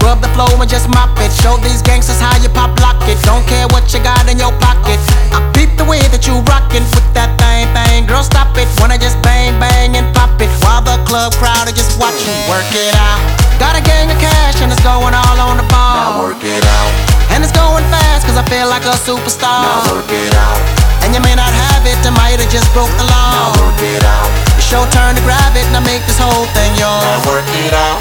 Scrub the flow and just mop it. Show these gangsters how you pop lock it. Don't care what you got in your pocket. I peep the way that you rockin' with that thing. Girl, stop it. Wanna just bang, bang and pop it while the club crowd are just watching. Work it out. Got a gang of cash and it's going all on the ball. Now work it out. And it's going fast cause I feel like a superstar. Now work it out. And you may not have it, I might have just broke the law. Now work it out. It's your turn to grab it and I make this whole thing yours. Now work it out.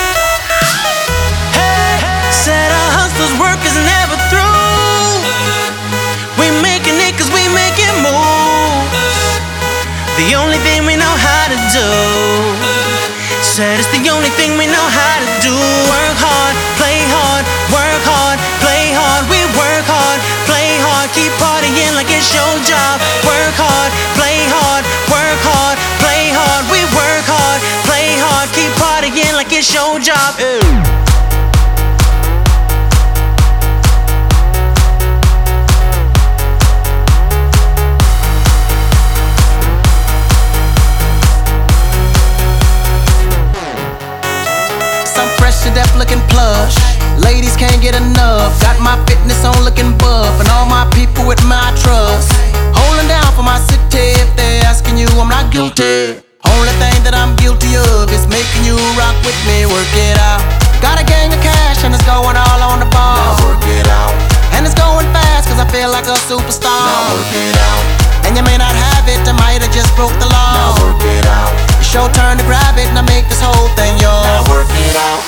Hey, said our hustlers' work is never through. We making it cause we making moves. The only thing we know how to do. Said it's the only thing we know how to do. Work hard, play hard, work hard, play hard. We work hard, play hard, keep partying like it's your job. Work hard, play hard, work hard, play hard. We work hard, play hard, keep partying like it's your job. Fresh to death looking plush. Ladies can't get enough. Got my fitness on looking buff. And all my people with my trust. Holding down for my city. If they're asking you, I'm not guilty. Only thing that I'm guilty of is making you rock with me. Work it out. Got a gang of cash and it's going all on the ball. Now work it out. And it's going fast cause I feel like a superstar. Now work it out. And you may not have it, I might have just broke the law. Now work it out. It's your turn to grab it and I make this whole thing yours. Now work it out.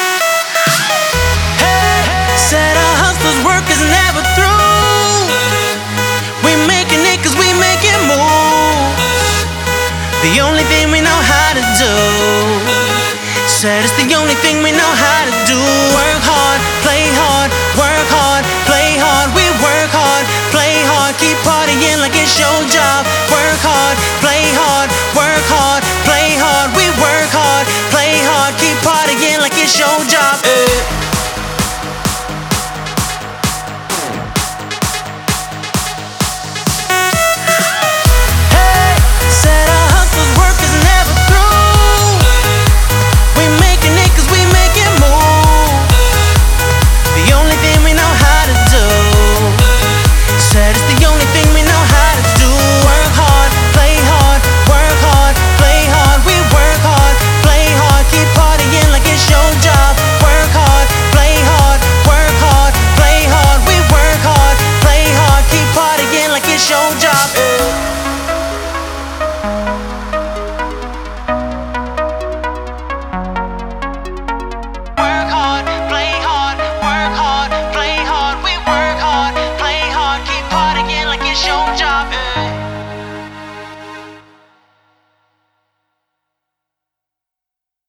Said our hustlers' work is never through. We making it cause we making moves. The only thing we know how to do. Said it's the only thing we know how to do. Work hard, play hard, work hard, play hard. We work hard, play hard, keep partying like it's your job. Work hard, play hard, work hard, play hard. We work hard, play hard, keep partying like it's your job.